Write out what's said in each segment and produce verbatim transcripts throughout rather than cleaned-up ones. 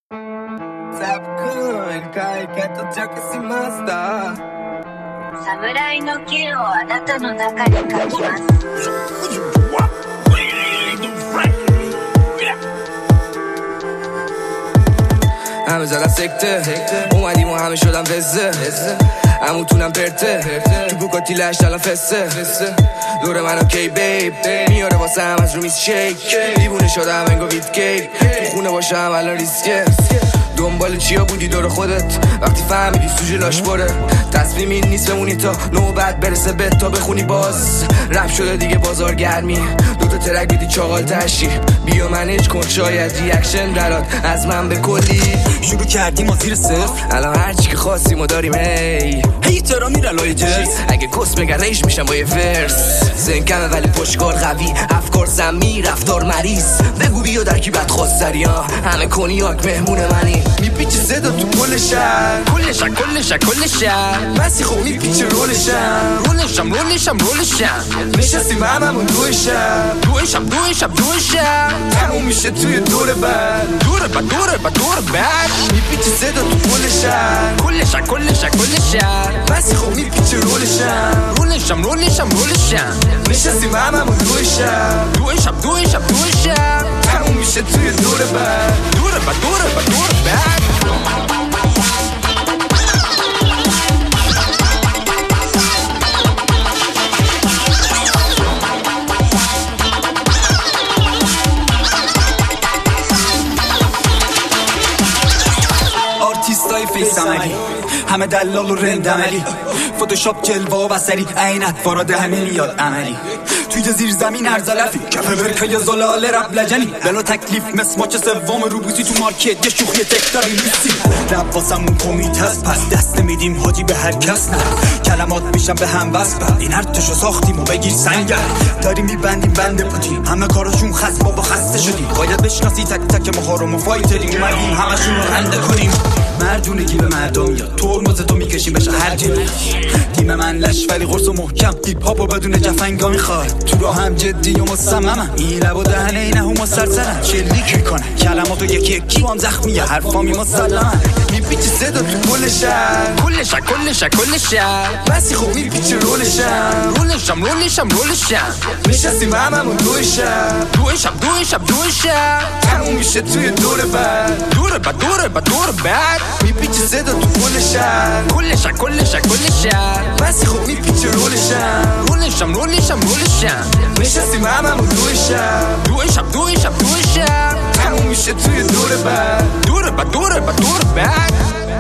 サブくんいるかい？ゲットジャケしました。 侍の剣をあなたの中に書きます。 همه زدن سکته اومدیم و همه شدن وزه همون تونم پرته تو بوکاتی لشت الان فسته دور منو کی بیب میاره واسه هم از رو میز شیک دیوونه شدم انگو وید کیک تو خونه باشم الان ریسکه دنبال چیا بودی دور خودت وقتی فهمیدی سوژه لاش بره تصمیم این نیست بمونی تا نوبت برسه به تا بخونی باز رپ شده دیگه بازار گرمی دوتا ترک بیدی چاقال تشی بیا منیج کن شاید ریاکشن درات از من به کلی شروع کردیم از زیر صفر الان هرچی که خواستیم و داریم هی هی ترا میره لای جرس اگه کس بگن ریش میشم با یه ورس زنکمه ولی پشتکار قوی افکار زمین رفتار مریض بگو بیا در کی بد خواست داری ها همه کنیاک مهمون منی میپیچه صدا تو کل شهر کل شهر کل شهر کل شهر مسیخو میپیچه رولشم رولشم رولشم رولشم نشستیم هممون دوی شب دوی شب دوی شب دوی شب تموم میشه توی دور بعد دور بعد دور بعد دور بعد میپیچه صدا تو کل شهر کل شهر کل شهر کل شهر مسیخو میپیچه رولشم رولشم رولشم رولشم نشستیم هممون دوی شب دوی شب دوی شب دوی شب تموم میشه توی دور بعد دور بعد دور بعد دور بعد آرتیستای فیس عملی همه دلال و رند عملی فوتوشاپ جلوه و بسری عینت فاراد همه میاد عملی توی زیر زمین ارزلفی کف برکه یا زلاله رب لجنی بلا تکلیف مسماچ سوم روبوسی تو مارکت یه شوخی تکتاری نیستی رب واسمون کمیت هست پس دست نمیدیم حاجی به هر کس نه کلمات میشم به هم وصل این ارتشو ساختیم و بگیر سنگر داریم میبندیم بنده پوتیم همه کاراشون خست بابا خسته شدیم باید بشناسی تک تک مهارم و فایتریم اومدیم همشون رو رنده کنیم مردونگی به مردم یا ترمز تو میکشیم بشه هر جلو تیم من لش ولی قرص و محکم هیپ هاپو بدون جفنگا میخواد تو را هم جدی و مصممم این لب و دهنه اینه هم سرسرن شلیک میکنن کلماتو یکی یکی هم زخمیه حرفامی مسلمن میپیچه صدا تو کل شهر کل شهر کل شهر کل شهر مسیخو میپیچه رولشم رولشم رولشم رولشم نشستیم هممون دوی شب دوی شب دوی شب دوی شب تموم میشه توی دور بعد دور بعد دور بعد دور بعد میپیچه صدا تو کل شهر کل شهر کل شهر کل شهر مسیخو میپیچه رولشم رولشم رولشم رولشم نشستیم هممون دوی شب دوی شب دوی شب دوی شب تموم میشه توی دور بعد دور بعد دور بعد دور بعد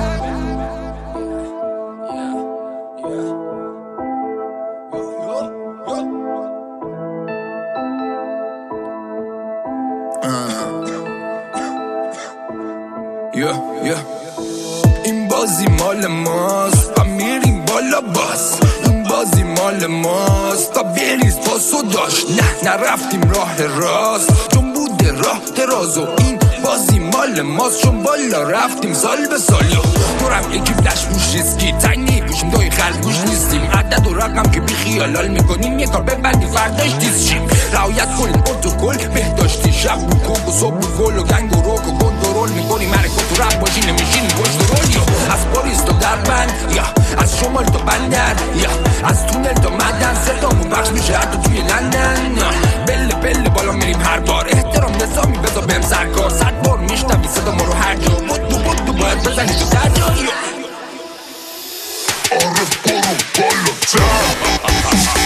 yeah, yeah. این بازی مال ماست و میریم بالا باز این بازی مال ماست تا بریز پاس و داشت نه نرفتیم راه راست چون بوده راه دراز و این بازی مال ماست چون بالا رفتیم سال به سال دورم یکی فلش روش ریسکی تنگی گوشیم دوی خلق گوش نیستیم عدد و رقم که بی خیالال میکنیم یه کار ببندی فرداش دیز شیم رعایت کنیم پروتکل بهداشتی شب رو کوک و صبح رو فول و گنگ و روک و کنترل میکنیم حرکات و رپ باشی نمیشینیم پشت رول یا از پاریس تا دربند یا از شمال تا بندر یا از تونل تا مدن صدامون بخش میشه حتی توی لندن بله بله بالا میریم هر بار احترام نظامی بذار بهم سرکار صد بار میشنوی صدا ما رو هر جا بود دو بود دو باید بزنی تو درجا آره برو بالا